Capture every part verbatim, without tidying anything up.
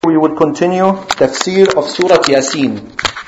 We will continue tafsir of Surah Yasin.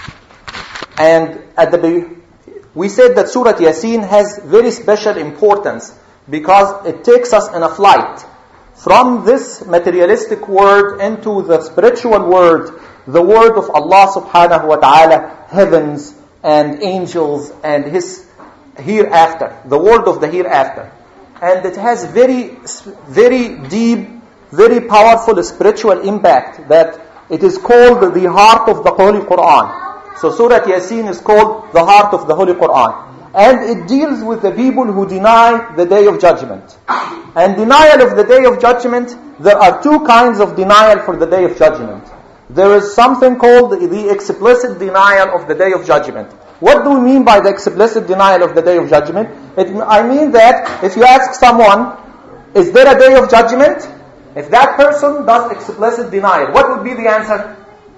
And at the be- we said that Surah Yasin has very special importance because it takes us in a flight from this materialistic world into the spiritual world, the world of Allah subhanahu wa ta'ala, heavens and angels and His hereafter, the world of the hereafter. And it has very, very deep, very powerful spiritual impact that it is called the heart of the Holy Quran. So Surah Yasin is called the heart of the Holy Quran. And it deals with the people who deny the Day of Judgment. And denial of the Day of Judgment, there are two kinds of denial for the Day of Judgment. There is something called the explicit denial of the Day of Judgment. What do we mean by the explicit denial of the Day of Judgment? It, I mean that if you ask someone, is there a Day of Judgment? If that person does explicit denial, what would be the answer?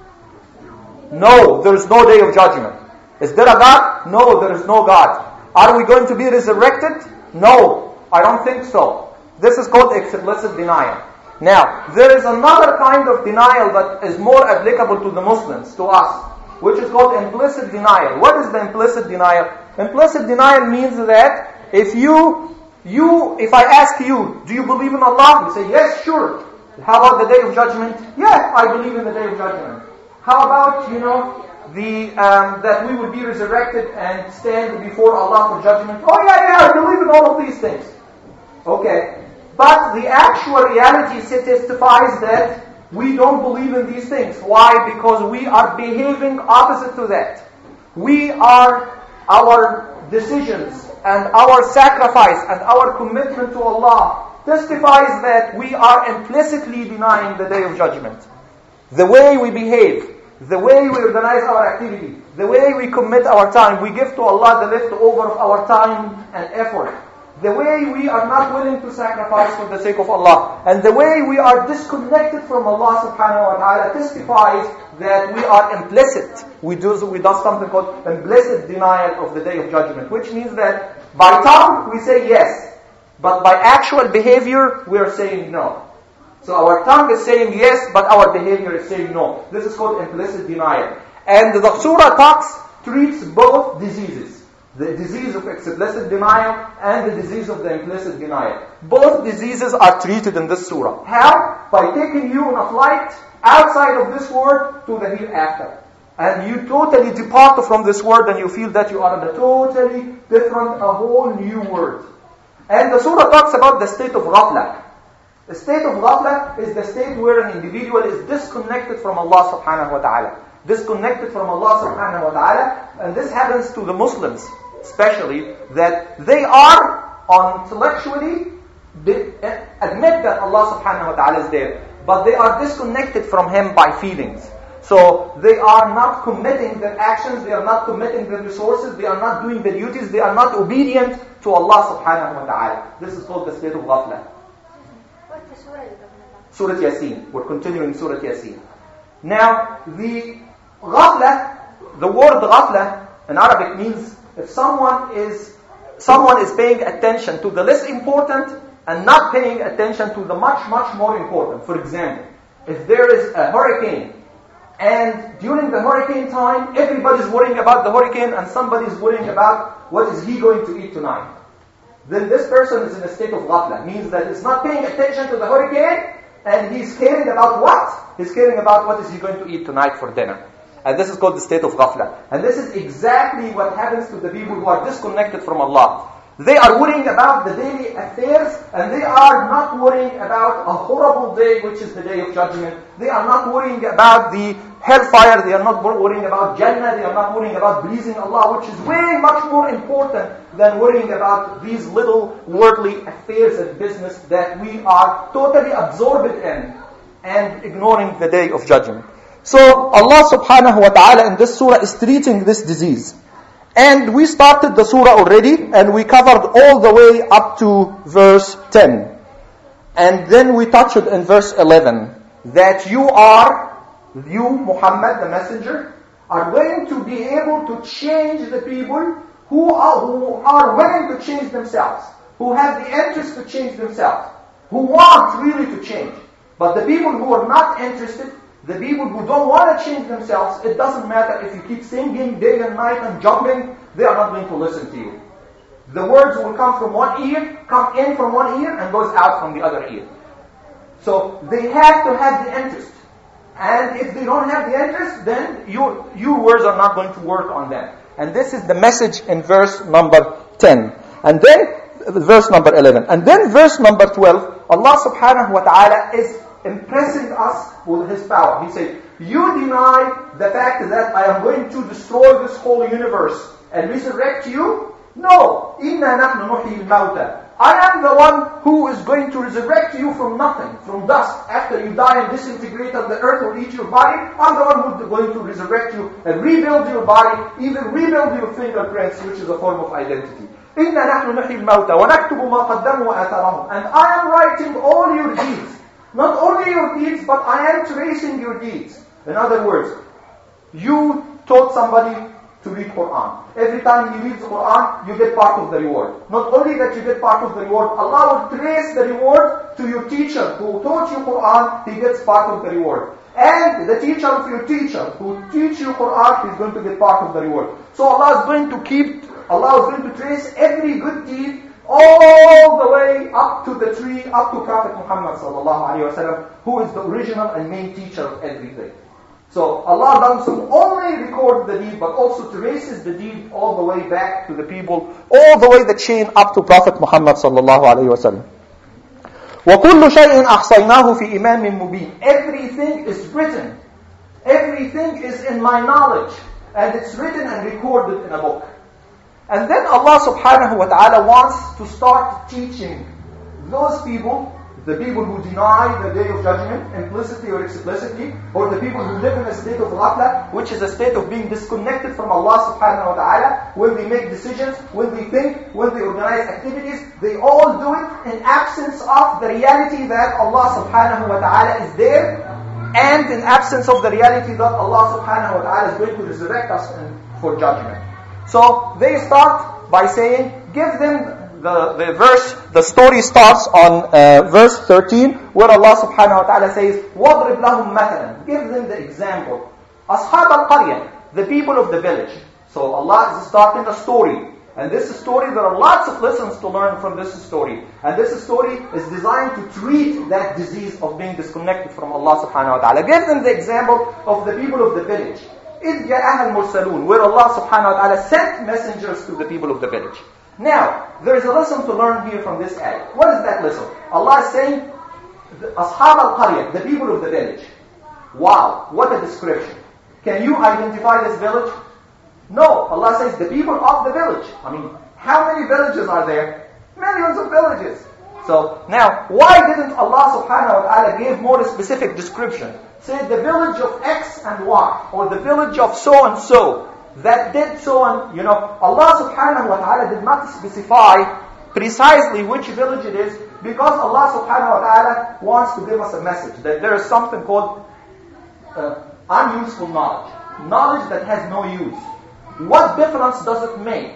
No, there is no Day of Judgment. Is there a God? No, there is no God. Are we going to be resurrected? No, I don't think so. This is called explicit denial. Now, there is another kind of denial that is more applicable to the Muslims, to us, which is called implicit denial. What is the implicit denial? Implicit denial means that if you You, if I ask you, do you believe in Allah? You say, yes, sure. How about the Day of Judgment? Yeah, I believe in the Day of Judgment. How about, you know, the um, that we will be resurrected and stand before Allah for judgment? Oh yeah, yeah, I believe in all of these things. Okay. But the actual reality testifies that we don't believe in these things. Why? Because we are behaving opposite to that. We are, our decisions and our sacrifice and our commitment to Allah testifies that we are implicitly denying the Day of Judgment. The way we behave, the way we organize our activity, the way we commit our time, we give to Allah the leftover of our time and effort. The way we are not willing to sacrifice for the sake of Allah, and the way we are disconnected from Allah subhanahu wa ta'ala testifies that we are implicit. We do, we do something called implicit denial of the Day of Judgment, which means that by tongue we say yes, but by actual behavior we are saying no. So our tongue is saying yes, but our behavior is saying no. This is called implicit denial. And the surah talks, treats both diseases. The disease of explicit denial and the disease of the implicit denial. Both diseases are treated in this surah. How? By taking you on a flight outside of this world to the hereafter. And you totally depart from this world and you feel that you are in a totally different, a whole new world. And the surah talks about the state of ghafla. The state of ghafla is the state where an individual is disconnected from Allah subhanahu wa ta'ala. Disconnected from Allah subhanahu wa ta'ala. And this happens to the Muslims especially, that they are intellectually, they admit that Allah subhanahu wa ta'ala is there, but they are disconnected from Him by feelings. So they are not committing their actions, they are not committing their resources, they are not doing their duties, they are not obedient to Allah subhanahu wa ta'ala. This is called the state of ghafla. What's the surah you're talking about? Surah Yasin. We're continuing Surah Yasin. Now, the ghafla, the word ghafla in Arabic means if someone is someone is paying attention to the less important and not paying attention to the much, much more important. For example, if there is a hurricane and during the hurricane time, everybody's worrying about the hurricane and somebody's worrying about what is he going to eat tonight, then this person is in a state of ghafla. Means that he's not paying attention to the hurricane and he's caring about what? He's caring about what is he going to eat tonight for dinner. And this is called the state of ghafla. And this is exactly what happens to the people who are disconnected from Allah. They are worrying about the daily affairs and they are not worrying about a horrible day, which is the Day of Judgment. They are not worrying about the hellfire. They are not worrying about Jannah. They are not worrying about pleasing Allah, which is way much more important than worrying about these little worldly affairs and business that we are totally absorbed in and ignoring the Day of Judgment. So Allah subhanahu wa ta'ala in this surah is treating this disease. And we started the surah already and we covered all the way up to verse ten. And then we touched in verse eleven that you are, you Muhammad the messenger, are willing to be able to change the people who are, who are willing to change themselves, who have the interest to change themselves, who want really to change. But the people who are not interested, The people who don't want to change themselves, it doesn't matter if you keep singing day and night and jumping, they are not going to listen to you. The words will come from one ear, come in from one ear, and goes out from the other ear. So they have to have the interest. And if they don't have the interest, then your, your words are not going to work on them. And this is the message in verse number ten. And then, verse number eleven. And then verse number twelve, Allah subhanahu wa ta'ala is impressing us with His power. He said, you deny the fact that I am going to destroy this whole universe and resurrect you? No. إِنَّا نَحْنُ نُحْيِي الْمَوْتَى. I am the one who is going to resurrect you from nothing, from dust. After you die and disintegrate and the earth will eat your body, I'm the one who is going to resurrect you and rebuild your body, even rebuild your fingerprints, which is a form of identity. إِنَّا نَحْنُ نُحْيِي الْمَوْتَى وَنَكْتُبُ مَا قَدَّمُوا وَآثَارَهُم. And I am writing all your deeds. Not only your deeds, but I am tracing your deeds. In other words, you taught somebody to read Quran. Every time he reads Quran, you get part of the reward. Not only that you get part of the reward, Allah will trace the reward to your teacher who taught you Quran, he gets part of the reward. And the teacher of your teacher who teach you Quran, he's going to get part of the reward. So Allah is going to keep, Allah is going to trace every good deed all the way up to the tree, up to Prophet Muhammad sallallahu alaihi wasallam, who is the original and main teacher of everything. So Allah doesn't only record the deed, but also traces the deed all the way back to the people, all the way the chain up to Prophet Muhammad sallallahu alaihi wasallam. وَكُلُّ شَيْءٍ أَحْصَيْنَاهُ فِي إِمَامٍ مُبِينٍ. Everything is written. Everything is in my knowledge. And it's written and recorded in a book. And then Allah subhanahu wa ta'ala wants to start teaching those people, the people who deny the day of judgment, implicitly or explicitly, or the people who live in a state of ghafla, which is a state of being disconnected from Allah subhanahu wa ta'ala, when they make decisions, when they think, when they organize activities, they all do it in absence of the reality that Allah subhanahu wa ta'ala is there, and in absence of the reality that Allah subhanahu wa ta'ala is going to resurrect us for judgment. So they start by saying, give them the, the verse, the story starts on uh, verse thirteen, where Allah subhanahu wa ta'ala says, وَضْرِبْ لَهُمْ مَثَلًا. Give them the example. أَصْحَابَ الْقَرْيَةِ, the people of the village. So Allah is starting a story. And this story, there are lots of lessons to learn from this story. And this story is designed to treat that disease of being disconnected from Allah subhanahu wa ta'ala. Give them the example of the people of the village. إِذْ جَاءَهَا الْمُرْسَلُونَ, where Allah subhanahu wa ta'ala sent messengers to the people of the village. Now, there is a lesson to learn here from this ayah. What is that lesson? Allah is saying, أَصْحَابَ الْقَرْيَةِ, the people of the village. Wow, what a description. Can you identify this village? No, Allah says the people of the village. I mean, how many villages are there? Millions of villages. So, now, why didn't Allah subhanahu wa ta'ala give more specific description? Say the village of X and Y, or the village of so and so, that did so and, you know, Allah subhanahu wa ta'ala did not specify precisely which village it is, because Allah subhanahu wa ta'ala wants to give us a message, that there is something called uh, unuseful knowledge. Knowledge that has no use. What difference does it make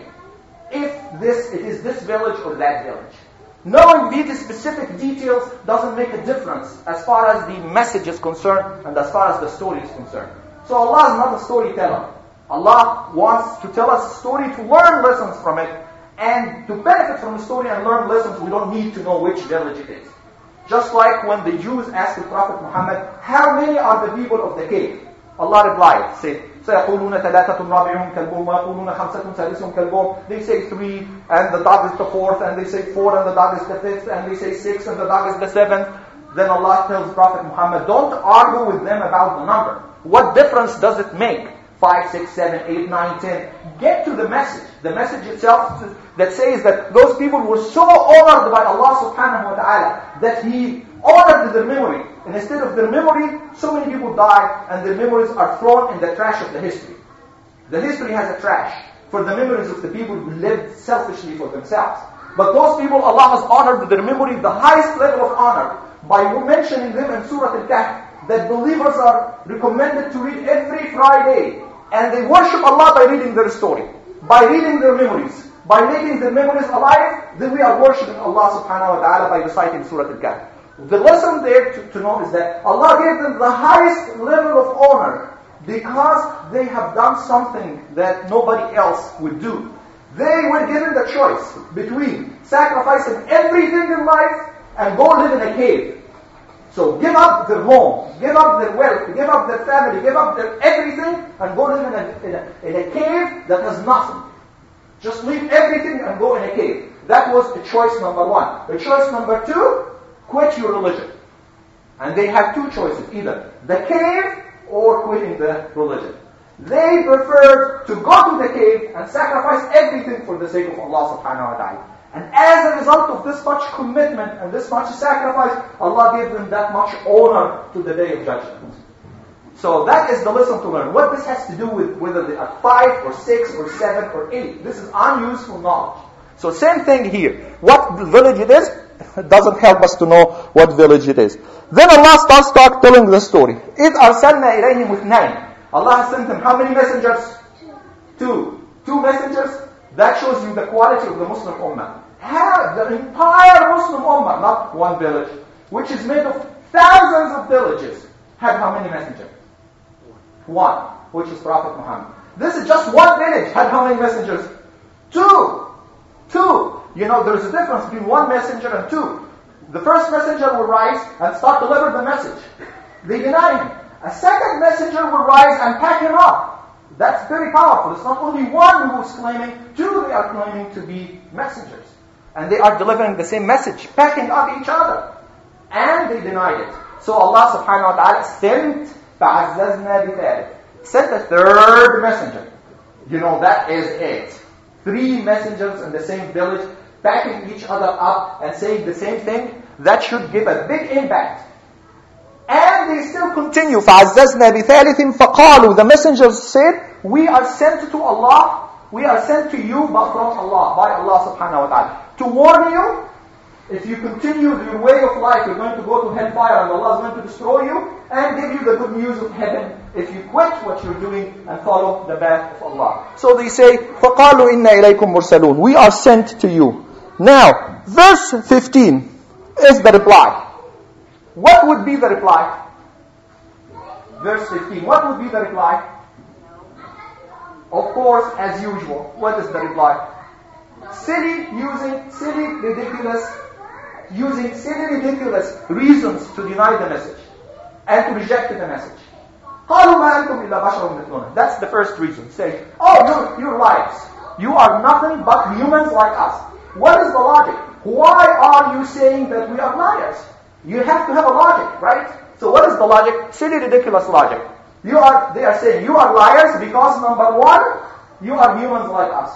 if this it is this village or that village? Knowing these specific details doesn't make a difference as far as the message is concerned and as far as the story is concerned. So Allah is not a storyteller. Allah wants to tell us a story to learn lessons from it, and to benefit from the story and learn lessons, we don't need to know which village it is. Just like when the Jews asked the Prophet Muhammad, how many are the people of the cave? Allah replied, said, سَيَقُولُونَ ثَلَاثَةٌ رَابِعُهُمْ كَلْبُهُمْ وَيَقُولُونَ خَمْسَةٌ سَادِسُهُمْ كَلْبُهُمْ. They say three, and the dog is the fourth, and they say four, and the dog is the fifth, and they say six, and the dog is the seventh. Then Allah tells Prophet Muhammad, don't argue with them about the number. What difference does it make? Five, six, seven, eight, nine, ten. Get to the message. The message itself that says that those people were so honored by Allah subhanahu wa ta'ala that He honored their memory. And instead of their memory, so many people die and their memories are thrown in the trash of the history. The history has a trash for the memories of the people who lived selfishly for themselves. But those people, Allah has honored their memory, the highest level of honor, by mentioning them in Surah Al-Kahf, that believers are recommended to read every Friday. And they worship Allah by reading their story, by reading their memories, by making their memories alive. Then we are worshiping Allah subhanahu wa ta'ala by reciting Surah Al-Kahf. The lesson there to, to know is that Allah gave them the highest level of honor because they have done something that nobody else would do. They were given the choice between sacrificing everything in life and go live in a cave. So give up their home, give up their wealth, give up their family, give up their everything and go live in a, in a, in a cave that has nothing. Just leave everything and go in a cave. That was the choice number one. The choice number two, quit your religion. And they had two choices, either the cave or quitting the religion. They preferred to go to the cave and sacrifice everything for the sake of Allah subhanahu wa ta'ala. And as a result of this much commitment and this much sacrifice, Allah gave them that much honor to the Day of Judgment. So that is the lesson to learn. What this has to do with whether they are five or six or seven or eight. This is unuseful knowledge. So same thing here. What village it is, it doesn't help us to know what village it is. Then Allah starts start telling the story. إِذْ أَرْسَلْنَا إِلَيْهِمْ وِثْنَيْنِ Allah has sent them how many messengers? Two. Two messengers. That shows you the quality of the Muslim Ummah. Have the entire Muslim Ummah, not one village, which is made of thousands of villages, had how many messengers? One, which is Prophet Muhammad. This is just one village, had how many messengers? Two. Two. You know, there's a difference between one messenger and two. The first messenger will rise and start delivering the message. They deny him. A second messenger will rise and pack him up. That's very powerful. It's not only one who is claiming, two they are claiming to be messengers. And they are delivering the same message, packing up each other. And they denied it. So Allah subhanahu wa ta'ala sent فَعَزَّزْنَا بِذَلِكَ sent a third messenger. You know, that is it. Three messengers in the same village, backing each other up and saying the same thing. That should give a big impact. And they still continue. فَعَزَّزْنَا بِثَالِثٍ فَقَالُوا the messengers said, we are sent to Allah, we are sent to you but from Allah, by Allah subhanahu wa ta'ala. To warn you, if you continue your way of life, you're going to go to hellfire and Allah is going to destroy you, and give you the good news of heaven if you quit what you're doing and follow the path of Allah. So they say, فَقَالُوا إِنَّا إِلَيْكُمْ مُرْسَلُونَ we are sent to you. Now, verse fifteen is the reply. What would be the reply? Verse fifteen. What would be the reply? Of course, as usual. What is the reply? Silly, using silly, ridiculous, using silly, ridiculous reasons to deny the message and to reject the message. قَالُوا مَا أَنْتُمْ إِلَّا بَشَرٌ مِثْلُنَا That's the first reason. Say, oh, no, you're liars. You are nothing but humans like us. What is the logic? Why are you saying that we are liars? You have to have a logic, right? So what is the logic? Silly, ridiculous logic. You are, they are saying, you are liars because number one, you are humans like us.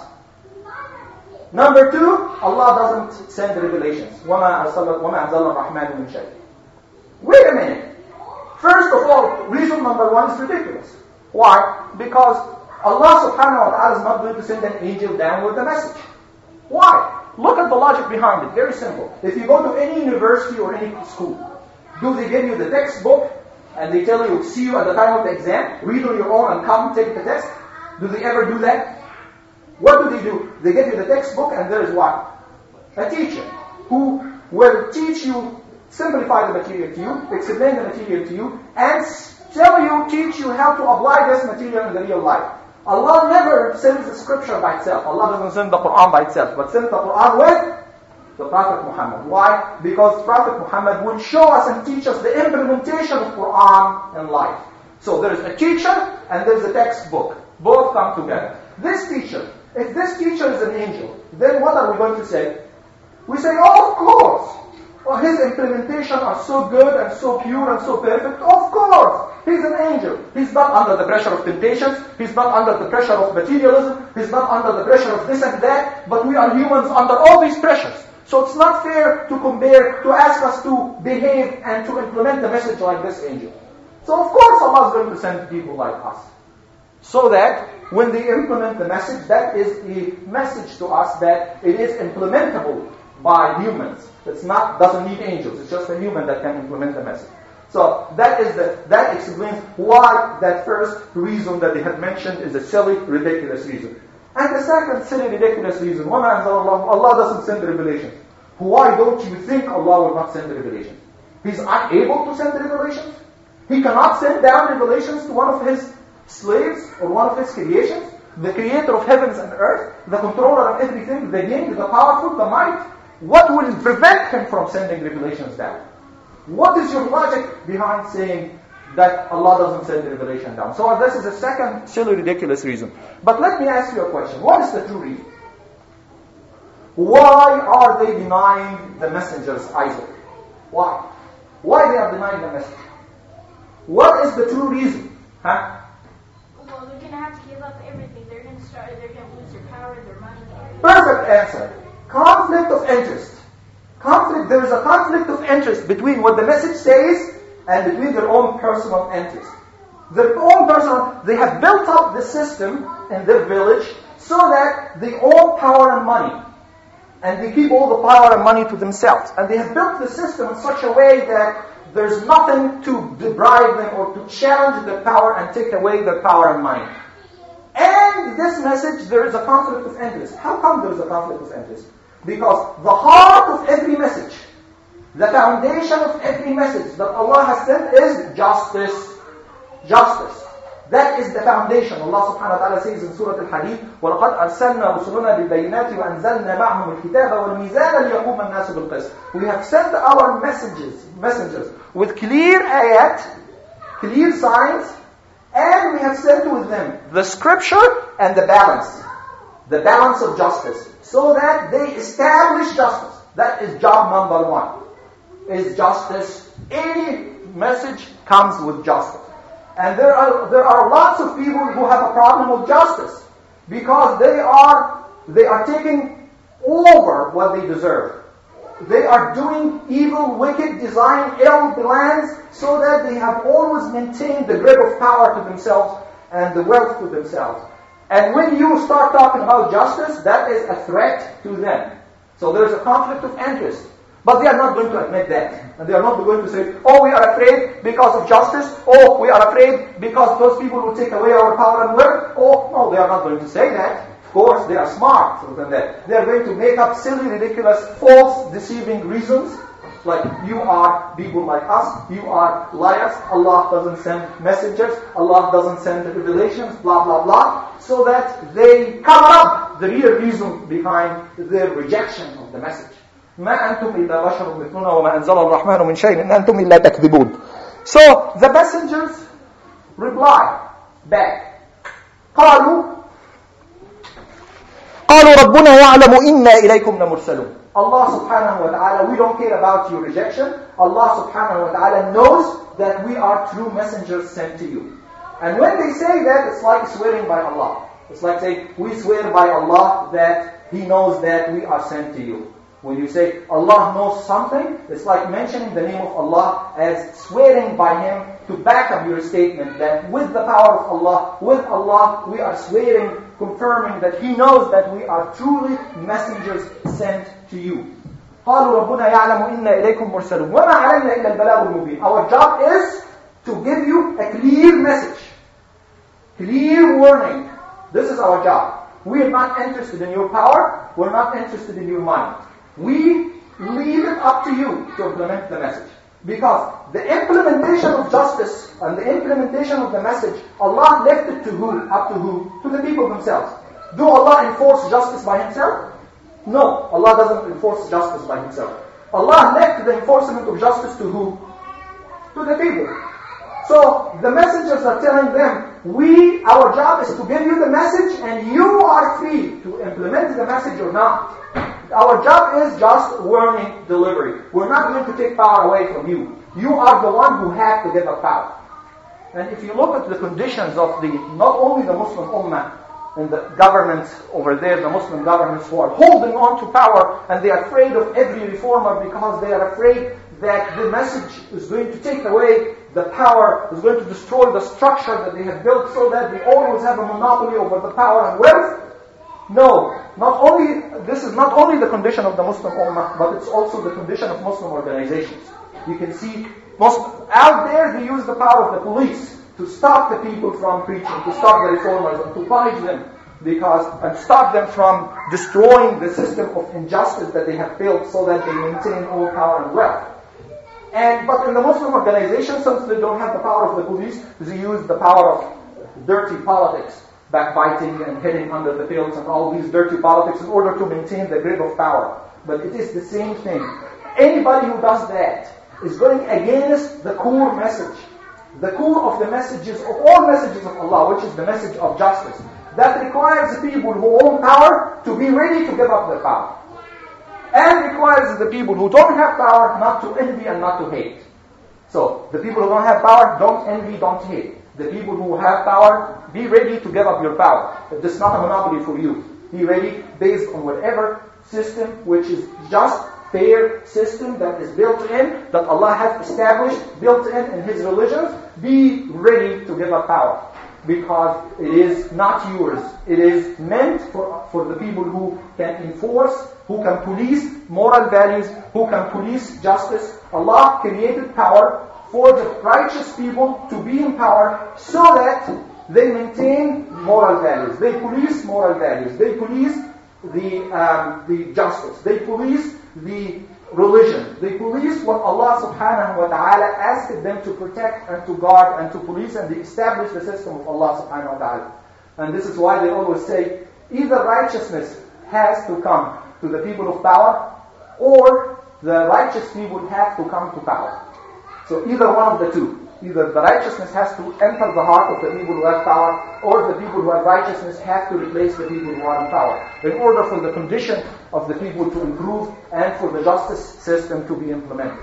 Number two, Allah doesn't send revelations. وَمَا أَنزَلَ الرَّحْمَنُ مِنْ شَيْءٍ Wait a minute. First of all, reason number one is ridiculous. Why? Because Allah subhanahu wa ta'ala is not going to send an angel down with a message. Why? Look at the logic behind it. Very simple. If you go to any university or any school, do they give you the textbook and they tell you, see you at the time of the exam, read on your own and come take the test? Do they ever do that? What do they do? They give you the textbook and there is what? A teacher who will teach you, simplify the material to you, explain the material to you, and tell you, teach you how to apply this material in the real life. Allah never sends the scripture by itself. Allah doesn't send the Quran by itself, but sends the Quran with the Prophet Muhammad. Why? Because Prophet Muhammad will show us and teach us the implementation of Quran in life. So there is a teacher and there is a textbook. Both come together. This teacher, if this teacher is an angel, then what are we going to say? We say, oh, of course. Oh, his implementation are so good and so pure and so perfect. Of course. He's an angel. He's not under the pressure of temptations. He's not under the pressure of materialism. He's not under the pressure of this and that. But we are humans under all these pressures. So it's not fair to compare, to ask us to behave and to implement the message like this angel. So of course Allah is going to send people like us. So that when they implement the message, that is a message to us that it is implementable by humans. It's not, doesn't need angels. It's just a human that can implement the message. So that is the, that explains why that first reason that they had mentioned is a silly, ridiculous reason. And the second silly, ridiculous reason, Allah doesn't send the revelations. Why don't you think Allah will not send the revelations? He's unable to send revelations. He cannot send down revelations to one of his slaves or one of his creations. The creator of heavens and earth, the controller of everything, the king, the powerful, the might. What will prevent him from sending revelations down? What is your logic behind saying that Allah doesn't send revelation down? So this is a second silly, ridiculous reason. But let me ask you a question. What is the true reason? Why are they denying the messengers Isaac? Why? Why they are denying the message? What is the true reason? Huh? Well, they're going to have to give up everything. They're going to start. They're going to lose their power, their money. Perfect answer. Conflict of interest. Conflict. There is a conflict of interest between what the message says and between their own personal interest. Their own personal. They have built up the system in their village so that they own power and money, and they keep all the power and money to themselves. And they have built the system in such a way that there's nothing to deprive them or to challenge their power and take away their power and money. And this message, there is a conflict of interest. How come there is a conflict of interest? Because the heart of every message, the foundation of every message that Allah has sent is justice. Justice. That is the foundation. Allah subhanahu wa ta'ala says in Surah Al-Hadid, وَلَقَدْ أَرْسَلْنَا رُسُلُنَا بِالْبَيِّنَاتِ وَأَنزَلْنَا مَعْهُمُ الْكِتَابَ وَالْمِيزَانَ لِيَقُومَ النَّاسُ بِالْقِسْطِ. We have sent our messages, messengers with clear ayat, clear signs, and we have sent with them the scripture and the balance, the balance of justice, so that they establish justice. That is job number one, is justice. Any message comes with justice. And there are there are lots of people who have a problem with justice because they are they are taking over what they deserve. They are doing evil, wicked, design, ill plans so that they have always maintained the grip of power to themselves and the wealth to themselves. And when you start talking about justice, that is a threat to them. So there is a conflict of interest. But they are not going to admit that. And they are not going to say, oh, we are afraid because of justice. Oh, we are afraid because those people will take away our power and wealth. Oh, no, they are not going to say that. Of course, they are smart than that. They are going to make up silly, ridiculous, false, deceiving reasons. Like, you are people like us. You are liars. Allah doesn't send messengers. Allah doesn't send revelations, blah, blah, blah. So that they cover up the real reason behind their rejection of the message. ما أنتم إلا بشر مثلنا وما أنزل الرحمن من شيء إن أنتم إلا تكذبون. So the messengers reply back. قالوا قالوا ربنا يعلم إنا إليكم لمرسلون. Allah subhanahu wa ta'ala, we don't care about your rejection. Allah subhanahu wa ta'ala knows that we are true messengers sent to you. And when they say that, it's like swearing by Allah. It's like saying, we swear by Allah that He knows that we are sent to you. When you say Allah knows something, it's like mentioning the name of Allah as swearing by Him to back up your statement that with the power of Allah, with Allah, we are swearing, confirming that He knows that we are truly messengers sent to you. قالوا ربنا يعلم إنا إليكم مرسلون وما علينا إلا البلاغ المبين. Our job is to give you a clear message, clear warning. This is our job. We are not interested in your power. We're not interested in your mind. We leave it up to you to implement the message. Because the implementation of justice and the implementation of the message, Allah left it to who? Up to who? To the people themselves. Do Allah enforce justice by Himself? No, Allah doesn't enforce justice by Himself. Allah left the enforcement of justice to who? To the people. So the messengers are telling them, we, our job is to give you the message and you are free to implement the message or not. Our job is just warning delivery. We're not going to take power away from you. You are the one who had to give up power. And if you look at the conditions of the, not only the Muslim Ummah and the governments over there, the Muslim governments who are holding on to power and they are afraid of every reformer because they are afraid that the message is going to take away the power, is going to destroy the structure that they have built so that they always have a monopoly over the power and wealth. No, not only, this is not only the condition of the Muslim Ummah, but it's also the condition of Muslim organizations. You can see, most, out there they use the power of the police to stop the people from preaching, to stop the reformers, and to punish them, because, and stop them from destroying the system of injustice that they have built so that they maintain all power and wealth. And but in the Muslim organization, since they don't have the power of the police, they use the power of dirty politics, backbiting and hitting under the fields and all these dirty politics in order to maintain the grip of power. But it is the same thing. Anybody who does that is going against the core message. The core of the messages, of all messages of Allah, which is the message of justice. That requires the people who own power to be ready to give up their power. And requires the people who don't have power not to envy and not to hate. So, the people who don't have power, don't envy, don't hate. The people who have power, be ready to give up your power. If this is not a monopoly for you, be ready based on whatever system which is just, fair system that is built in, that Allah has established, built in in His religion. Be ready to give up power. Because it is not yours. It is meant for, for the people who can enforce, who can police moral values, who can police justice. Allah created power for the righteous people to be in power so that they maintain moral values. They police moral values. They police the, um, the justice. They police the religion. They police what Allah subhanahu wa ta'ala asked them to protect and to guard and to police, and they establish the system of Allah subhanahu wa ta'ala. And this is why they always say, either righteousness has to come to the people of power, or the righteous people have to come to power. So either one of the two. Either the righteousness has to enter the heart of the people who have power, or the people who have righteousness have to replace the people who are in power, in order for the condition of the people to improve and for the justice system to be implemented.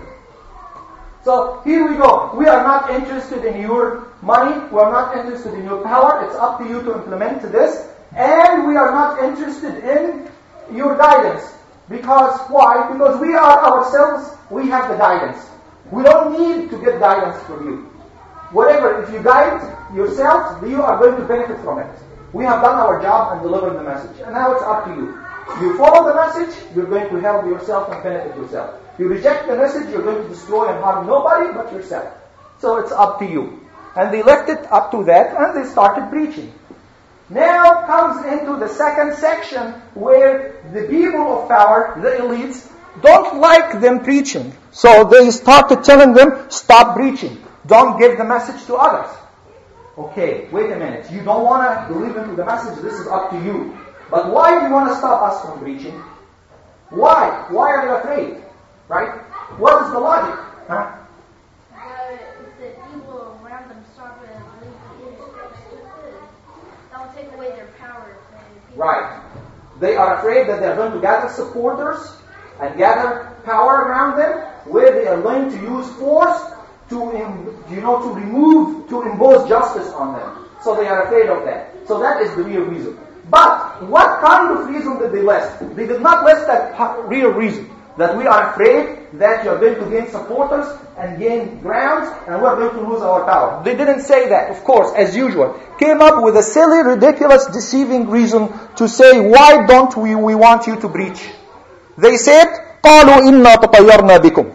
So here we go. We are not interested in your money. We are not interested in your power. It's up to you to implement this. And we are not interested in your guidance. Because why? Because we are ourselves, we have the guidance. We don't need to get guidance from you. Whatever, if you guide yourself, you are going to benefit from it. We have done our job and delivered the message. And now it's up to you. You follow the message, you're going to help yourself and benefit yourself. You reject the message, you're going to destroy and harm nobody but yourself. So it's up to you. And they left it up to that, and they started preaching. Now comes into the second section where the people of power, the elites, don't like them preaching. So they started telling them, stop preaching. Don't give the message to others. Okay, wait a minute. You don't want to believe into the message, this is up to you. But why do you want to stop us from preaching? Why? Why are you afraid? Right? What is the logic? Huh? Uh, if the people around them stop and believe the Israel, that will take away their power. Right. They are afraid that they're going to gather supporters and gather power around them, where they are going to use force to, you know, to remove, to impose justice on them. So they are afraid of that. So that is the real reason. But what kind of reason did they list? They did not list that real reason. That we are afraid that you're going to gain supporters and gain grounds and we're going to lose our power. They didn't say that, of course, as usual. Came up with a silly, ridiculous, deceiving reason to say, why don't we, we want you to preach? They said, قَالُوا إِنَّا تَطَيَّرْنَا بِكُمْ.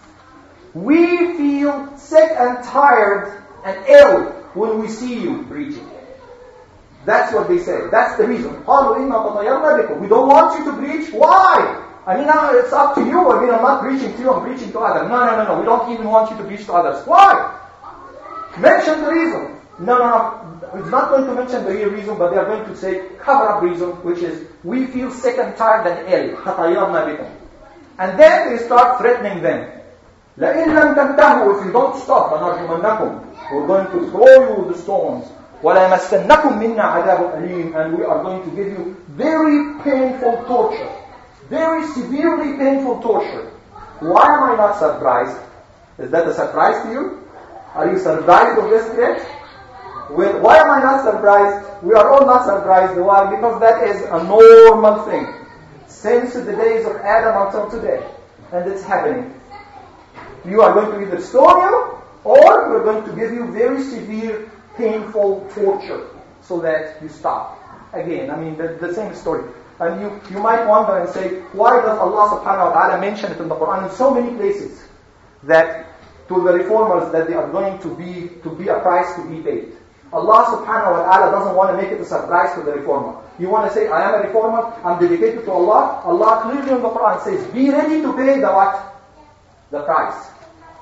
We feel sick and tired and ill when we see you preaching. That's what they say. That's the reason. قَالُوا إِنَّا تَطَيَّرْنَا بِكُمْ. We don't want you to preach. Why? I mean, now it's up to you. I mean, I'm not preaching to you, I'm preaching to others. No, no, no, no. We don't even want you to preach to others. Why? Mention the reason. No, no, no. It's not going to mention the real reason, but they are going to say cover-up reason, which is, we feel sick and tired and ill. تَطَيَّرْنَا بِكُمْ. And then they start threatening them. لَإِن لَمْ تَنْتَهُوا. If you don't stop, فَنَرْجُمَنَّكُمْ. We're going to throw you with the stones. وَلَيَمَسَّنَّكُمْ مِنَّا عَذَابٌ أَلِيمٌ. And we are going to give you very painful torture. Very severely painful torture. Why am I not surprised? Is that a surprise to you? Are you surprised of this threat? Well, why am I not surprised? We are all not surprised. Why? Because that is a normal thing. Since the days of Adam until today. And it's happening. You are going to either stone you, or we're going to give you very severe, painful torture so that you stop. Again, I mean, the, the same story. And you, you might wonder and say, why does Allah subhanahu wa ta'ala mention it in the Quran in so many places that to the reformers that they are going to be to be a price to be paid? Allah subhanahu wa ta'ala doesn't want to make it a surprise to the reformer. You want to say, I am a reformer, I'm dedicated to Allah. Allah clearly in the Quran says, be ready to pay the what? The price.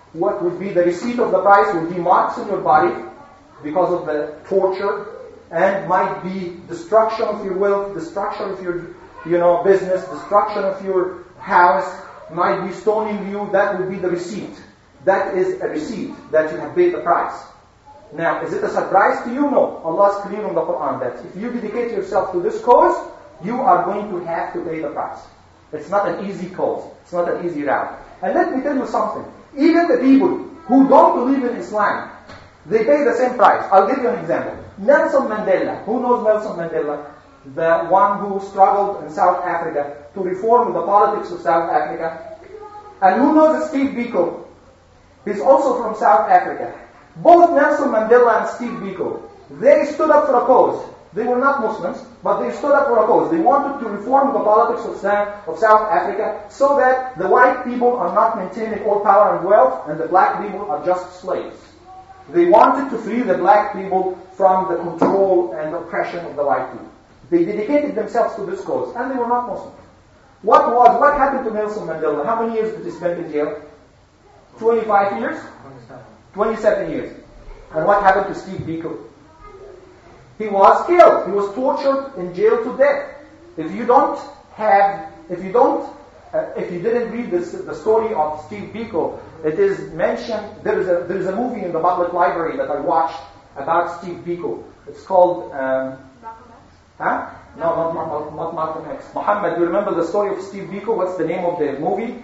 what would be the receipt of the price would be marks in your body because of the torture, and might be destruction of your wealth, destruction of your, you know, business, destruction of your house, might be stoning you. That would be the receipt. That is a receipt that you have paid the price. Now, is it a surprise to you? No. Allah is clear in the Quran that if you dedicate yourself to this cause, you are going to have to pay the price. It's not an easy cause. It's not an easy route. And let me tell you something. Even the people who don't believe in Islam, they pay the same price. I'll give you an example. Nelson Mandela. Who knows Nelson Mandela? The one who struggled in South Africa to reform the politics of South Africa. And who knows Steve Biko? He's also from South Africa. Both Nelson Mandela and Steve Biko, they stood up for a cause. They were not Muslims, but they stood up for a cause. They wanted to reform the politics of South Africa so that the white people are not maintaining all power and wealth, and the black people are just slaves. They wanted to free the black people from the control and oppression of the white people. They dedicated themselves to this cause, and they were not Muslims. What was, what happened to Nelson Mandela? How many years did he spend in jail? twenty-five years? twenty-seven years. And what happened to Steve Biko? He was killed. He was tortured in jail to death. If you don't have, if you don't, uh, if you didn't read this, the story of Steve Biko, it is mentioned. There is a there is a movie in the public library that I watched about Steve Biko. It's called. Um, huh? No, not, not, not Malcolm X. Muhammad, do you remember the story of Steve Biko? What's the name of the movie?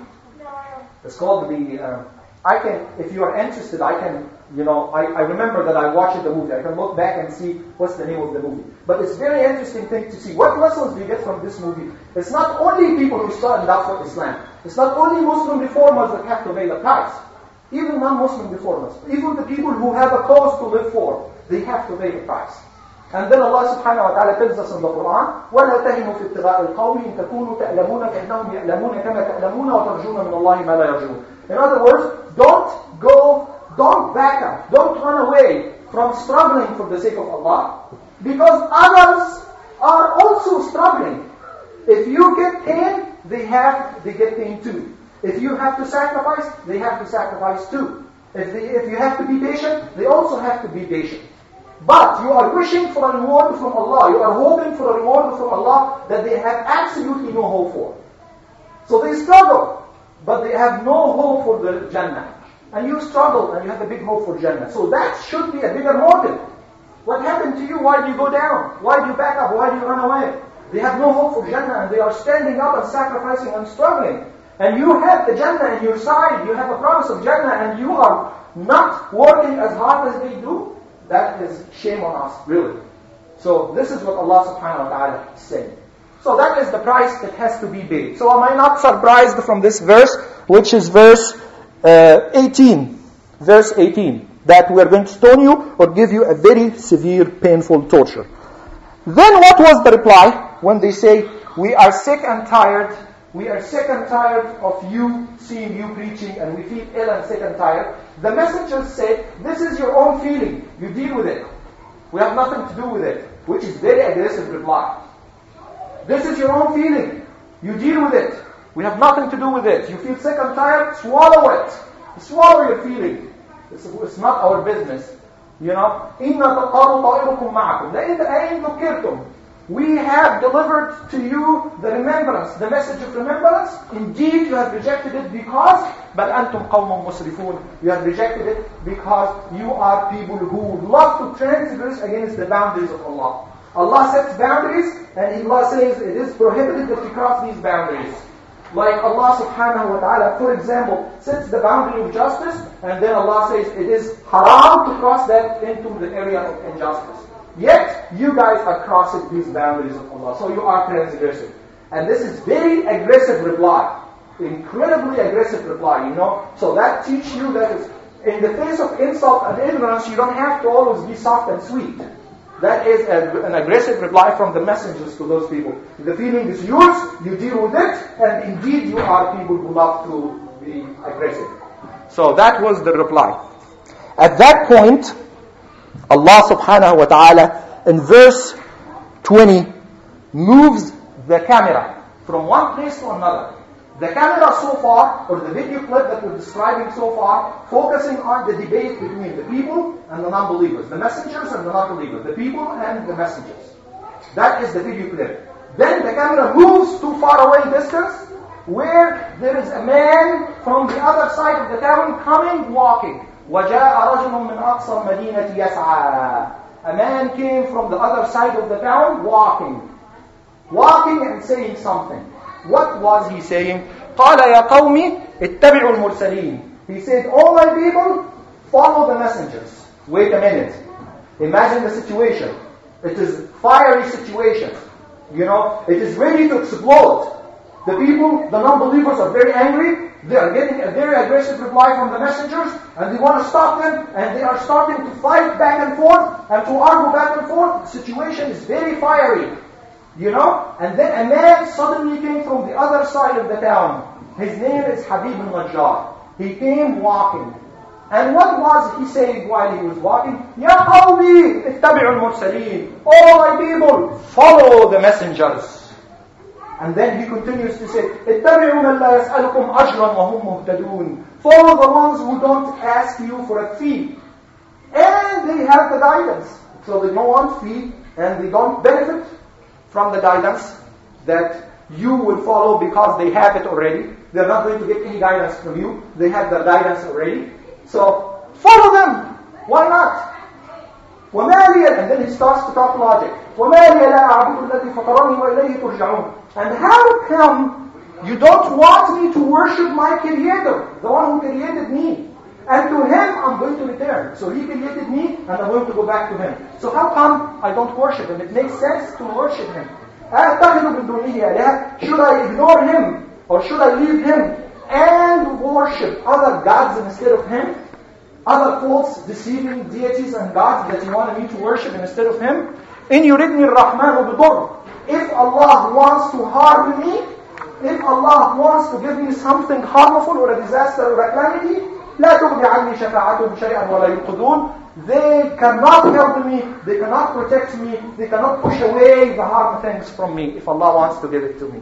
It's called the. Uh, I can, if you are interested, I can, you know, I, I remember that I watched the movie. I can look back and see what's the name of the movie. But it's a very interesting thing to see. What lessons do you get from this movie? It's not only people who stand up for Islam. It's not only Muslim reformers that have to pay the price. Even non-Muslim reformers. Even the people who have a cause to live for, they have to pay the price. And then Allah subhanahu wa ta'ala tells us in the Quran, وَلَا تَهِنُوا فِي ابْتِغَاءِ الْقَوْمِ إِن تَكُونُوا تَأْلَمُونَ كَأَنَّهُمْ يَأْلَمُونَ كَمَا تَأْلَمُونَ وَتَرْجُونَ مِنَ اللَّهِ مَا لَا يَرْجُونَ. In other words, don't go, don't back up, don't run away from struggling for the sake of Allah, because others are also struggling. If you get pain, they have, they get pain too. If you have to sacrifice, they have to sacrifice too. If, they, if you have to be patient, they also have to be patient. But you are wishing for a reward from Allah. You are hoping for a reward from Allah that they have absolutely no hope for. So they struggle, but they have no hope for the Jannah. And you struggle and you have a big hope for Jannah. So that should be a bigger motive. What happened to you? Why do you go down? Why do you back up? Why do you run away? They have no hope for Jannah, and they are standing up and sacrificing and struggling. And you have the Jannah on your side. You have a promise of Jannah, and you are not working as hard as they do. That is shame on us, really. So this is what Allah subhanahu wa ta'ala is saying. So that is the price that has to be paid. So am I not surprised from this verse, which is verse uh, eighteen. Verse eighteen. That we are going to stone you or give you a very severe, painful torture. Then what was the reply when they say, we are sick and tired, we are sick and tired of you seeing you preaching, and we feel ill and sick and tired. The messengers said, this is your own feeling, you deal with it. We have nothing to do with it, which is very aggressive reply. This is your own feeling, you deal with it. We have nothing to do with it. You feel sick and tired, swallow it. Swallow your feeling. It's, it's not our business. You know, إِنَّ تَقَارُوا طَائِرُكُمْ مَعَكُمْ لَإِنْ أَيْنْ ذُكِّرْتُمْ. We have delivered to you the remembrance, the message of remembrance. Indeed, you have rejected it because, but أَنْتُمْ قَوْمٌ مُسْرِفُونَ. You have rejected it because you are people who love to transgress against the boundaries of Allah. Allah sets boundaries, and Allah says it is prohibited that you cross these boundaries. Like Allah subhanahu wa ta'ala, for example, sets the boundary of justice, and then Allah says it is haram to cross that into the area of injustice. Yet, you guys are crossing these boundaries of Allah. So you are transgressing. And this is very aggressive reply. Incredibly aggressive reply, you know. So that teaches you that is, in the face of insult and ignorance, you don't have to always be soft and sweet. That is a, an aggressive reply from the messengers to those people. The feeling is yours, you deal with it, and indeed you are people who love to be aggressive. So that was the reply. At that point, Allah subhanahu wa ta'ala in verse twenty moves the camera from one place to another. The camera so far, or the video clip that we're describing so far, focusing on the debate between the people and the non-believers, the messengers and the non-believers, the people and the messengers. That is the video clip. Then the camera moves to far away distance, where there is a man from the other side of the town coming, walking. وَجَاءَ رَجُلٌ مِّنْ أَقْصَى الْمَدِينَةِ يَسْعَى. A man came from the other side of the town, walking. Walking and saying something. What was he saying? قَالَ يَا قَوْمِ اتَّبِعُوا الْمُرْسَلِينَ. He said, "All my people, follow the messengers." Wait a minute. Imagine the situation. It is a fiery situation. You know, it is ready to explode. The people, the non-believers are very angry. They are getting a very aggressive reply from the messengers, and they want to stop them, and they are starting to fight back and forth, and to argue back and forth. The situation is very fiery. You know? And then a man suddenly came from the other side of the town. His name is Habib al-Najjar. He came walking. And what was he saying while he was walking? Ya qawmi ittabi'u al-mursaleen. All my people, follow the messengers. And then he continues to say, ittabi'u man la yas'alukum ajran wa hum muhtadun. Follow the ones who don't ask you for a fee. And they have the guidance. So they don't want fee, and they don't benefit from the guidance that you will follow because they have it already. They're not going to get any guidance from you. They have the guidance already. So follow them. Why not? وَمَا لِيَ, and then he starts to talk logic. وَمَا لِيَ لَا أَعْبُدُ الَّذِي فَطَرَنِي وَإِلَيْهِ تُرْجَعُونَ. And how come you don't want me to worship my Creator, the one who created me? And to Him I'm going to return. So He created me, and I'm going to go back to Him. So how come I don't worship Him? It makes sense to worship Him. Should I ignore Him? Or should I leave Him and worship other gods instead of Him? Other false, deceiving deities and gods that you wanted me to worship instead of Him? إِنْ يُرِدْنِي الرَّحْمَنُ بِضُرٍّ. If Allah wants to harm me, if Allah wants to give me something harmful or a disaster or a calamity, لا تغني عني شفاعتهم شيئا ولا ينقذون. They cannot help me, they cannot protect me, they cannot push away the harm things from me if Allah wants to give it to me.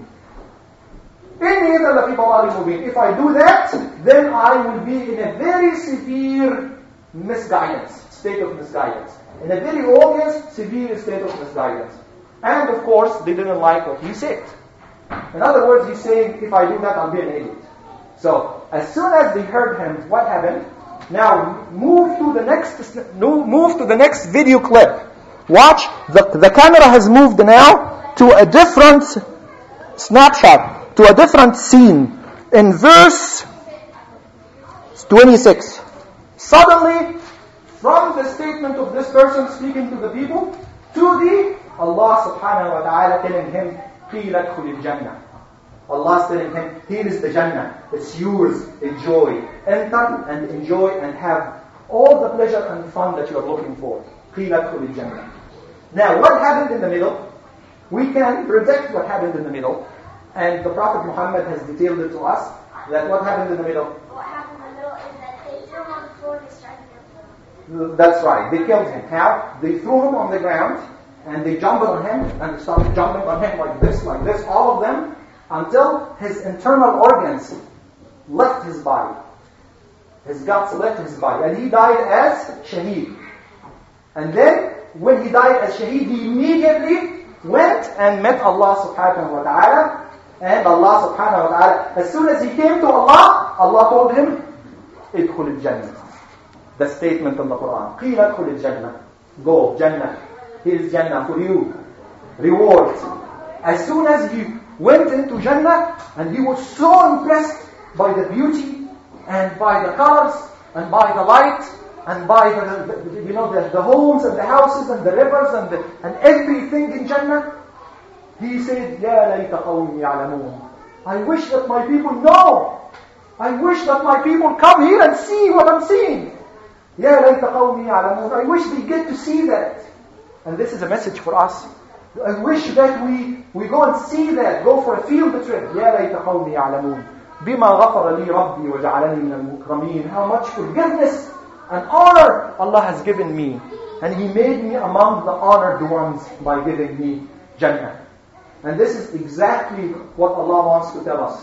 إِنِّي إِذًا لَفِي ضَلَالٍ مُبِينٍ. If I do that, then I will be in a very severe misguidance, state of misguidance. In a very obvious, severe state of misguidance. And of course, they didn't like what he said. In other words, he's saying, if I do that, I'll be an idiot. So, as soon as they heard him, what happened? Now, move to the next, move to the next video clip. Watch, the, the camera has moved now to a different snapshot, to a different scene. In verse twenty-six. Suddenly, from the statement of this person speaking to the people, to the Allah subhanahu wa ta'ala telling him, قِيلَ ادْخُلِ الْجَنَّةِ. Allah is telling him, here is the Jannah. It's yours. Enjoy. Enter and enjoy and have all the pleasure and fun that you are looking for. قِيلَ ادْخُلِ الْجَنَّةِ. Now, what happened in the middle? We can predict what happened in the middle. And the Prophet Muhammad has detailed it to us, that what happened in the middle? What happened in the middle is that they threw him on the floor and they started to kill him. That's right. They killed him. How? They threw him on the ground and they jumped on him and started jumping on him like this, like this, all of them, until his internal organs left his body. His guts left his body. And he died as shaheed. And then, when he died as shaheed, he immediately went and met Allah subhanahu wa ta'ala. And Allah subhanahu wa ta'ala, as soon as he came to Allah, Allah told him, idkhul al-jannah. The statement in the Quran. قِيلَ ادْخُلِ الْجَنَّةِ. Go, Jannah. Here is Jannah for you. Reward. As soon as he went into Jannah, and he was so impressed by the beauty, and by the colors, and by the light, and by the, the you know, the, the homes and the houses and the rivers and the, and everything in Jannah, he said, يَا لَيْتَ قَوْمِ يَعْلَمُونَ. I wish that my people know. I wish that my people come here and see what I'm seeing. يَا لَيْتَ قَوْمِ يَعْلَمُونَ. I wish they get to see that. And this is a message for us. I wish that we, we go and see that, go for a field trip. يَا لَيْتَ قَوْمِ يَعْلَمُونَ بِمَا غَفَرَ لِي رَبِّي وَجَعَلَنِي مِنَ الْمُكْرَمِينَ. How much forgiveness and honor Allah has given me. And He made me among the honored ones by giving me Jannah. And this is exactly what Allah wants to tell us.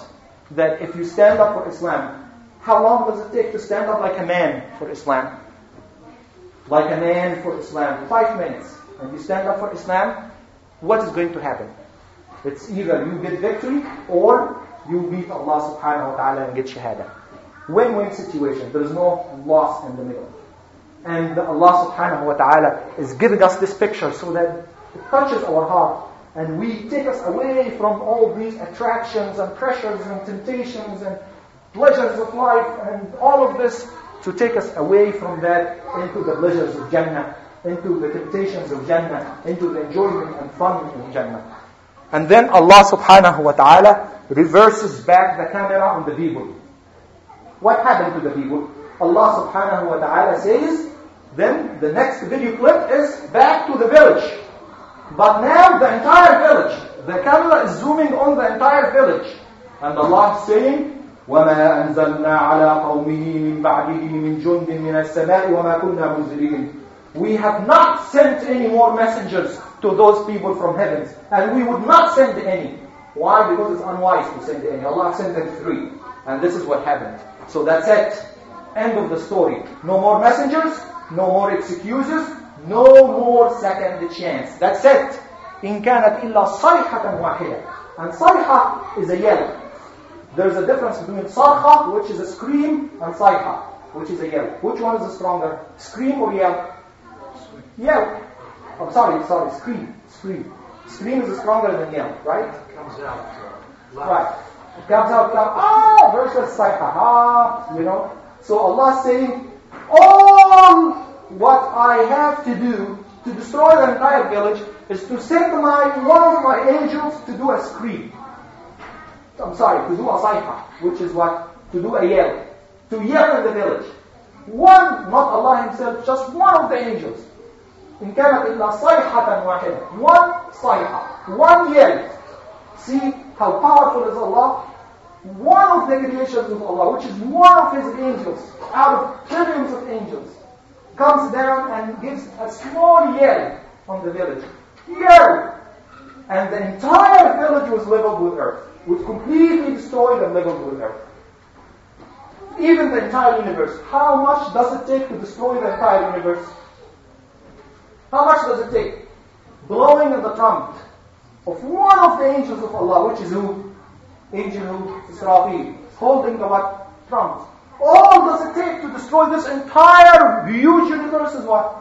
that if you stand up for Islam, how long does it take to stand up like a man for Islam? Like a man for Islam. Five minutes. And you stand up for Islam, what is going to happen? It's either you get victory or you beat Allah subhanahu wa ta'ala and get shahada. Win-win situation. There is no loss in the middle. And Allah subhanahu wa ta'ala is giving us this picture so that it touches our heart. And we take us away from all these attractions and pressures and temptations and pleasures of life and all of this, to take us away from that into the pleasures of Jannah, into the temptations of Jannah, into the enjoyment and fun of Jannah. And then Allah subhanahu wa ta'ala reverses back the camera on the people. What happened to the people? Allah subhanahu wa ta'ala says, then the next video clip is back to the village. But now the entire village, the camera is zooming on the entire village. And Allah is saying, وَمَا أَنزَلْنَا عَلَىٰ قَوْمِهِ مِنْ بَعْدِهِ مِنْ جُنْدٍ مِنَ السَّمَاءِ وَمَا كُنَّا مُنزِلِينَ. We have not sent any more messengers to those people from heavens. And we would not send any. Why? Because it's unwise to send any. Allah sent them three. And this is what happened. So that's it. End of the story. No more messengers, no more excuses, no more second chance. That's it. إِن كَانَتْ إِلَّا صَيْحَةً وَاحِدَةً. And صَيْحَة is a yell. There's a difference between صَرْخَة, which is a scream, and صَيْحَة, which is a yell. Which one is the stronger? Scream or yell? Yell. I'm sorry, sorry, scream. Scream. Scream is stronger than yell, right? It comes out. Uh, right. It comes out, comes, ah, versus صَيْحَة, ah, you know. So Allah is saying, all what I have to do to destroy the entire village is to send my, one of my angels to do a scream. I'm sorry, to do a sayha, which is what? To do a yell. To yell in the village. One, not Allah Himself, just one of the angels. إِن كَانَتْ إِلَّا صَيْحَةً وَاحِدَةً. One sayha, one yell. See how powerful is Allah? One of the creations of Allah, which is one of His angels, out of trillions of angels, comes down and gives a small yell on the village. Yell! And the entire village was leveled with earth. Was completely destroyed and leveled with earth. Even the entire universe. How much does it take to destroy the entire universe? How much does it take? Blowing in the trumpet of one of the angels of Allah, which is who? Angel who? Israfil. Holding the what? Trumpet. All does it take to destroy this entire huge universe is what?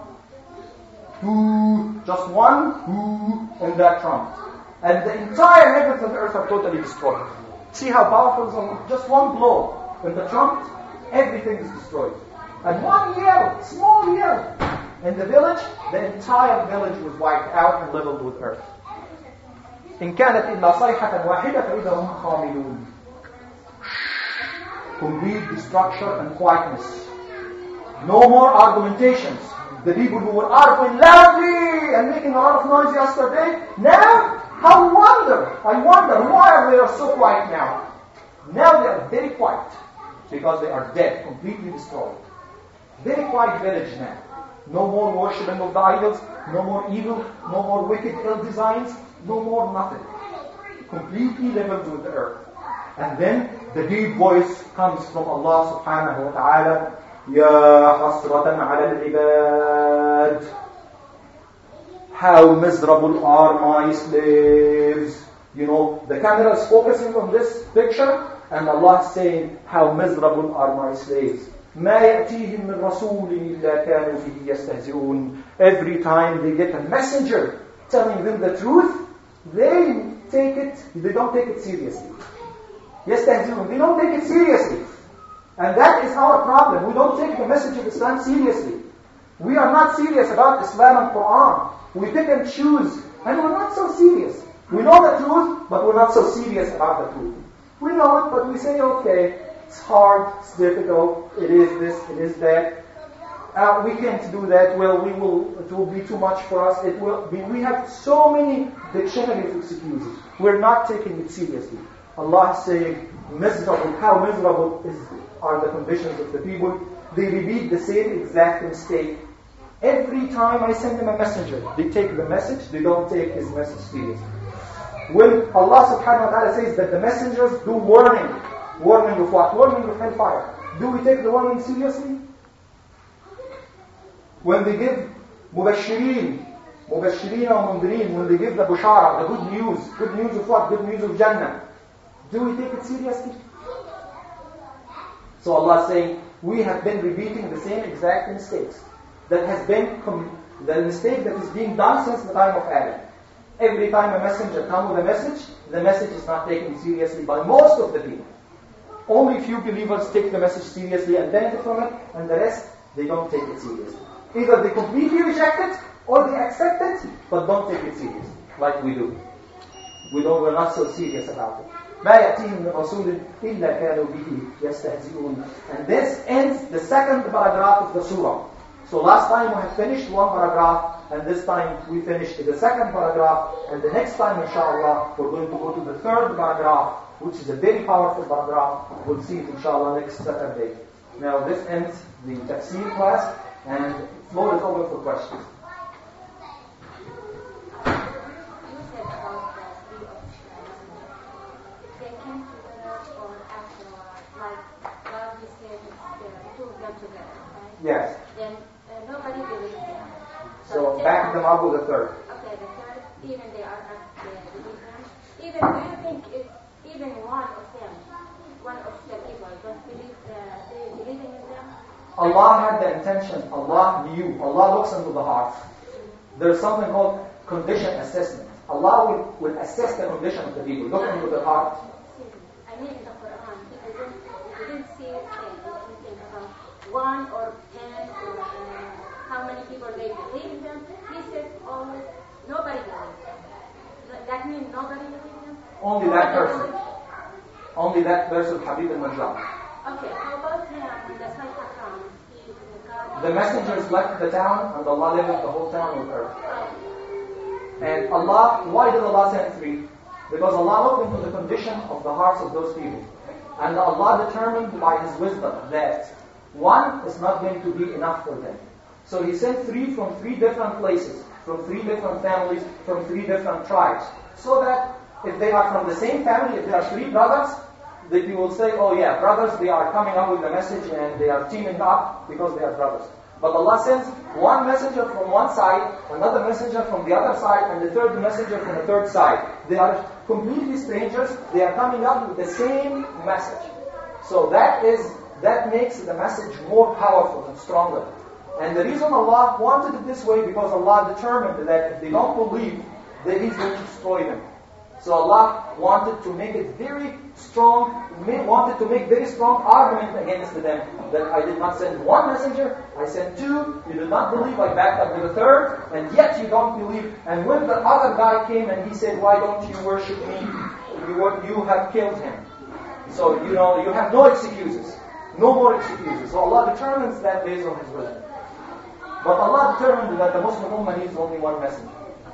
Who? Just one who in that trumpet. And the entire heavens and the earth are totally destroyed. See how powerful is Allah? Just one blow in the trumpet, everything is destroyed. And one yell, small yell, in the village, the entire village was wiped out and leveled with earth. إِن كَانَتْ إِلَّا صَيْحَةً وَاحِدَةً فَإِذَا هُمْ خَامِدُونَ. Complete destruction and quietness. No more argumentations. The people who were arguing loudly and making a lot of noise yesterday, now, I wonder, I wonder why they are so quiet now. Now they are very quiet because they are dead, completely destroyed. Very quiet village now. No more worshipping of the idols, no more evil, no more wicked ill designs, no more nothing. Completely leveled with the earth. And then the deep voice comes from Allah subhanahu wa ta'ala. Ya hasratan ala al-ibad. How miserable are my slaves. You know, the camera is focusing on this picture and Allah is saying, how miserable are my slaves. ما يأتيهم من رسول إلا كانوا فيه يستهزئون. Every time they get a messenger telling them the truth, they take it, they don't take it seriously. يستهزئون. They don't take it seriously. And that is our problem. We don't take the message of Islam seriously. We are not serious about Islam and Quran. We pick and choose. And we're not so serious. We know the truth, but we're not so serious about the truth. We know it, but we say, okay, it's hard, it's difficult, it is this, it is that. Uh, we can't do that. Well, we will. It will be too much for us. It will be. We have so many dictionary excuses. We're not taking it seriously. Allah is saying, miserable. How miserable is, are the conditions of the people? They repeat the same exact mistake. Every time I send them a messenger, they take the message. They don't take his message seriously. When Allah subhanahu wa ta'ala says that the messengers do warning, Warning of what? Warning of hellfire. Do we take the warning seriously? When they give mubashirin, mubashirin or mundirin, when they give the bushara, the good news, good news of what? Good news of Jannah. Do we take it seriously? So Allah is saying, we have been repeating the same exact mistakes. That has been com- the mistake that is being done since the time of Adam. Every time a messenger comes with a message, the message is not taken seriously by most of the people. Only few believers take the message seriously and benefit from it, and the rest, they don't take it seriously. Either they completely reject it, or they accept it, but don't take it seriously, like we do. We don't, we're not so serious about it. ما يأتيهم من رسول إلا كانوا به يستهزئون. And this ends the second paragraph of the surah. So last time we had finished one paragraph, and this time we finished the second paragraph, and the next time, inshallah, we're going to go to the third paragraph, which is a very powerful paragraph. We'll see it, inshallah, next Saturday. Now this ends the tafsir class, and the floor is open for questions. Yes. Then uh, nobody believes them. So back them up with the third. Okay, the third, even they are not uh, believe them. Even do you think if even one of them, one of the people don't believe uh, they believing in them? Allah had the intention. Allah knew. Allah looks into the heart. There's something called condition assessment. Allah will, will assess the condition of the people. Look into the heart. I mean in the Quran, if you didn't, if you didn't see it, anything about one or ten or uh, how many people they believe in them, he says, oh, nobody believes them. That means nobody believes them? Only that person. Only that person, Habib al-Najjar. Okay, how about him in the Sahih Quran? The messengers left the town, and Allah left the whole town with earth. And Allah, why did Allah send three? Because Allah looked into the condition of the hearts of those people. And Allah determined by His wisdom that one is not going to be enough for them. So He sent three from three different places, from three different families, from three different tribes. So that if they are from the same family, if there are three brothers, that you will say, oh yeah, brothers, they are coming up with the message and they are teaming up because they are brothers. But Allah sends one messenger from one side, another messenger from the other side, and the third messenger from the third side. They are completely strangers. They are coming up with the same message. So that is that makes the message more powerful and stronger. And the reason Allah wanted it this way, because Allah determined that if they don't believe, that He's going to destroy them. So Allah wanted to make it very strong, wanted to make very strong argument against them, that I did not send one messenger, I sent two, you did not believe, I backed up with the third, and yet you don't believe. And when the other guy came and he said, why don't you worship me? You, you have killed him. So, you know, you have no excuses. No more excuses. So Allah determines that based on His wisdom. But Allah determined that the Muslim Ummah needs only one messenger.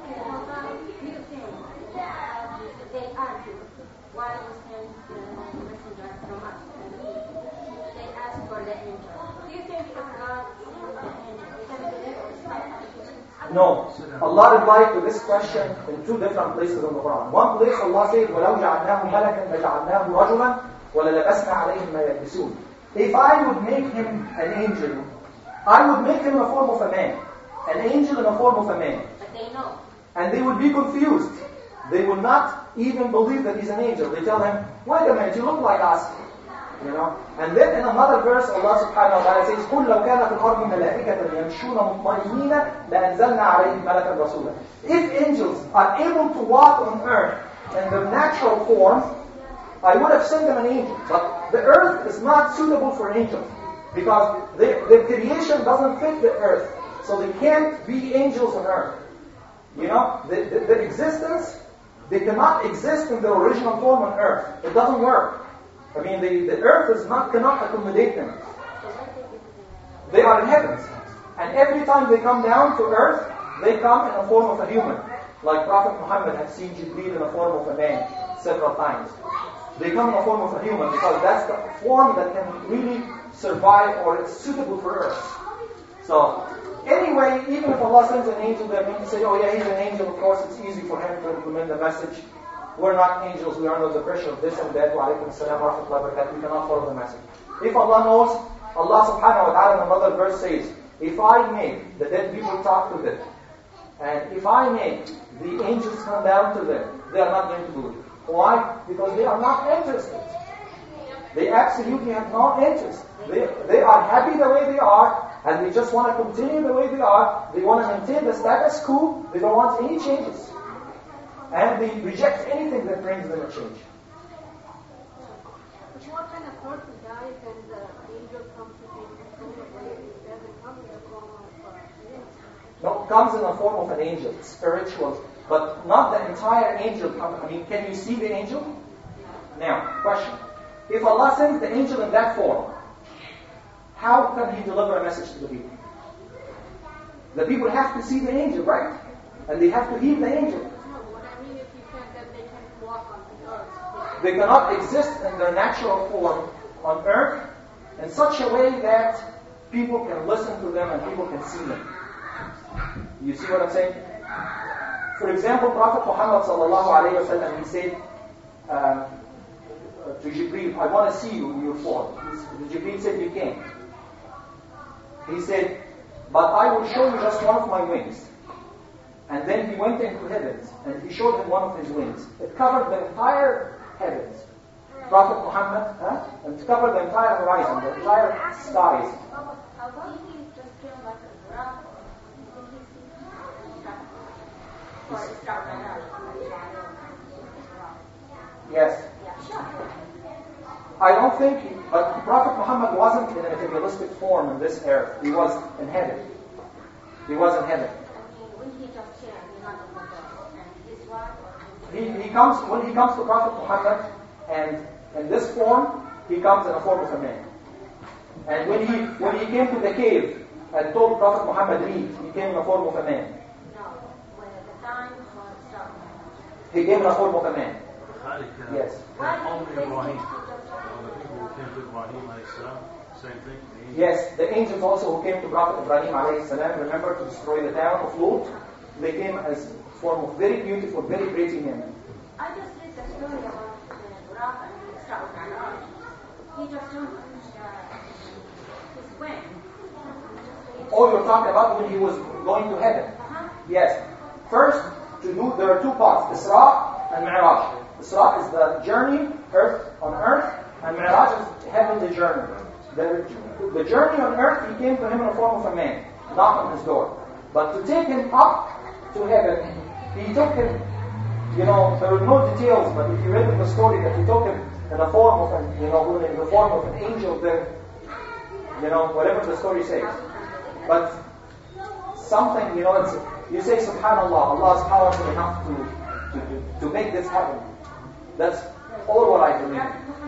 They argue why you send the messenger from us. They ask for the angel. Do you think if God sends the angel, we can believe or stop? No. Allah replied to this question in two different places in the Quran. One place Allah said, وَلَوْ جَعَلْنَاهُ مَلَكًا لَجَعَلْنَاهُ رَجُلًا وَلَلَبَسْنَا عَلَيْهِمْ مَا يَلْبِسُونَ. If I would make him an angel, I would make him in the form of a man. An angel in the form of a man. But they know. And they would be confused. They will not even believe that he's an angel. They tell him, wait a minute, you look like us. You know? And then in another verse, Allah subhanahu wa ta'ala says, قُلْ لَوْ كَانَ فِي الْأَرْضِ مَلَائِكَةً يَمْشُونَ مُطْمَئِنِّينَ لَأَنزَلْنَا عَلَيْهِمْ مَلَكًا رَسُولًا. If angels are able to walk on earth in their natural form, I would have sent them an angel. But the earth is not suitable for angels, because their, their creation doesn't fit the earth. So they can't be angels on earth. You know, the, the, the existence, they cannot exist in their original form on earth. It doesn't work. I mean, the, the earth is not cannot accommodate them. They are in heavens. And every time they come down to earth, they come in the form of a human. Like Prophet Muhammad had seen Jibreel in the form of a man several times. They come in the form of a human because that's the form that can really survive, or it's suitable for earth. So, anyway, even if Allah sends an angel, they're going to say, oh yeah, he's an angel, of course it's easy for him to implement the message. we're not angels, we are under the pressure of this and that, wa alaikum assalam wa rahmatullahi wa barakatuh, we cannot follow the message. If Allah knows, Allah subhanahu wa ta'ala in another verse says, if I make the dead people talk to them, and if I make the angels come down to them, they are not going to do it. Why? Because they are not interested. They absolutely have no interest. They, they are happy the way they are, and they just want to continue the way they are. They want to maintain the status quo. They don't want any changes. And they reject anything that brings them a change. But what kind of person dies and the angel comes to take control of it? It doesn't come in the form of uh, No, it comes in the form of an angel, spiritual, but not the entire angel. I mean, can you see the angel? Now, question. If Allah sends the angel in that form, how can He deliver a message to the people? The people have to see the angel, right? And they have to hear the angel. No, what I mean is you said that they can walk on the earth. They cannot exist in their natural form on earth in such a way that people can listen to them and people can see them. You see what I'm saying? For example, Prophet Muhammad sallallahu alayhi wa sallam, he said uh, to Jibreel, I want to see you in your form. Jibreel said, you can't. He said, but I will show you just one of my wings. And then he went into heavens and he showed him one of his wings. It covered the entire heavens. Prophet Muhammad, huh? It covered the entire horizon, the entire skies. Yes. I don't think, he, but Prophet Muhammad wasn't in a materialistic form in this earth. He was in heaven. He was in heaven. He, he comes when he comes to Prophet Muhammad, and in this form, he comes in the form of a man. And when he when he came to the cave and told Prophet Muhammad read, he came in the form of a man. No, when the time was started. He came in the form of a man. Yes. Only Ibrahim. The people who came to Ibrahim alayhi salam, same thing. Yes, the angels also who came to Prophet Ibrahim alayhi salam, remember, to destroy the town of Lut, they came as form of very beautiful, very pretty men. I just read the story about the Buraq and the Isra al Mi'raj. He just told uh, his wing. Oh, you're talking about when he was going to heaven. Uh-huh. Yes. First, to do, there are two parts, Isra and Mi'raj. Isra is the journey, earth on earth, and Mi'raj is heavenly journey. The, the journey on earth, he came to him in the form of a man, knocked on his door. But to take him up to heaven, he took him, you know, there are no details, but if you read in the story that he took him in the form of an, you know, in the form of an angel, then, you know, whatever the story says. But something, you know, it's, you say, subhanallah, Allah is powerful enough to, to, to, to make this happen. That's all what I believe.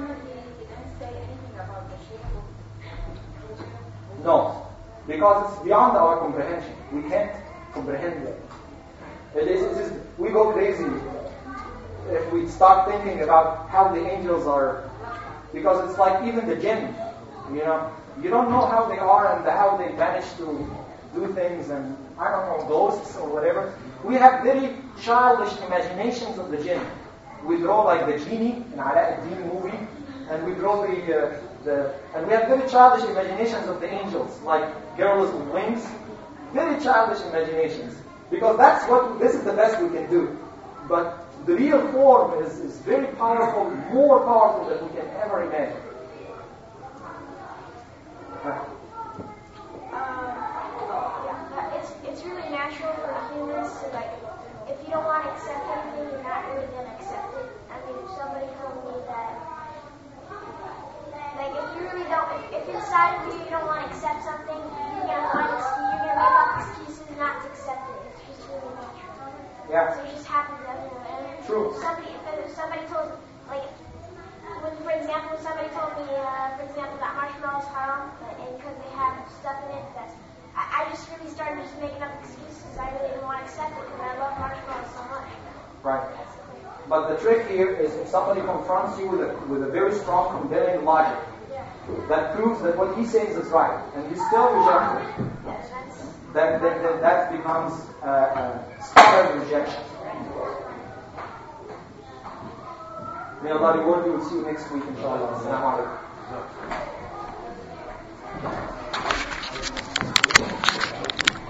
No, because it's beyond our comprehension. We can't comprehend it. It is, it is, we go crazy if we start thinking about how the angels are, because it's like even the jinn, you know, you don't know how they are and how they manage to do things, and I don't know, ghosts or whatever. We have very childish imaginations of the jinn. We draw like the genie in Ala ad-Din movie, and we draw the, uh, the, and we have very childish imaginations of the angels, like girls with wings. Very childish imaginations. Because that's what, this is the best we can do. But the real form is, is very powerful, more powerful than we can ever imagine. Um, yeah, it's, it's really natural for humans to, like, if you don't want to accept anything, you're not really going to accept it. I mean, if somebody told me that, like, if you really don't, if, if inside of you you don't want to accept something, you're going to find, you're going to make up excuses not to accept it. It's just really natural. Yeah. So it just happens everywhere. And True. If somebody, if somebody told, like, when, for example, somebody told me, uh, for example, that marshmallow is haram, and because they have stuff in it, that's, I, I just really started just making up excuses. I really didn't want to accept it because I love marshmallows so much. Right. But the trick here is if somebody confronts you with a, with a very strong, compelling logic that proves that what he says is right, and you still reject it, then, then, then that becomes uh, uh, stubborn rejection. May Allah reward you. We'll see you next week, inshallah. Assalamu alaikum.